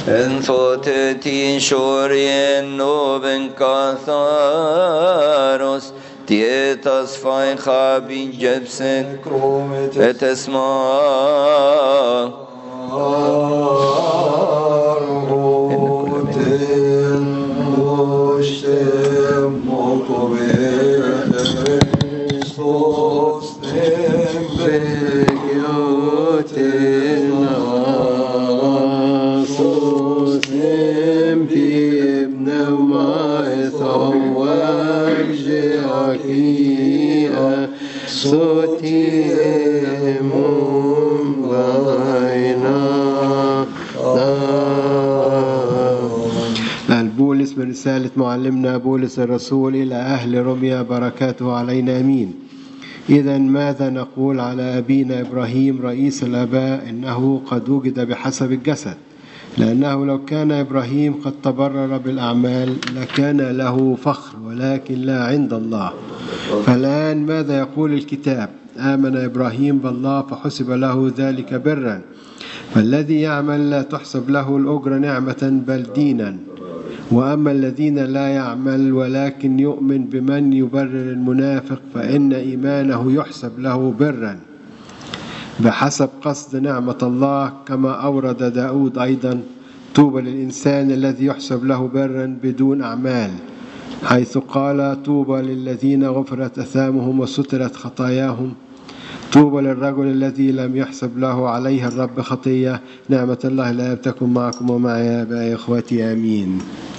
En fotetin shorien noben katharos tietas fain chabin jebsen et esma البولس من رسالة معلمنا بولس الرسول إلى أهل روميا بركاته علينا آمين. إذن ماذا نقول على أبينا إبراهيم رئيس الآباء؟ إنه قد وجد بحسب الجسد، لأنه لو كان إبراهيم قد تبرر بالأعمال لكان له فخر، ولكن لا عند الله. فالآن ماذا يقول الكتاب؟ آمن إبراهيم بالله فحسب له ذلك برا، فالذي يعمل لا تحسب له الأجر نعمة بل دينا. وأما الذين لا يعمل ولكن يؤمن بمن يبرر المنافق فإن إيمانه يحسب له برا بحسب قصد نعمة الله، كما أورد داود أيضا: طوبى للإنسان الذي يحسب له برا بدون أعمال، حيث قال: طوبى للذين غفرت أثامهم وسترت خطاياهم. طوبى للرجل الذي لم يحسب له عليه الرب خطية. نعمة الله لا تكن معكم ومعي يا إخوتي، آمين.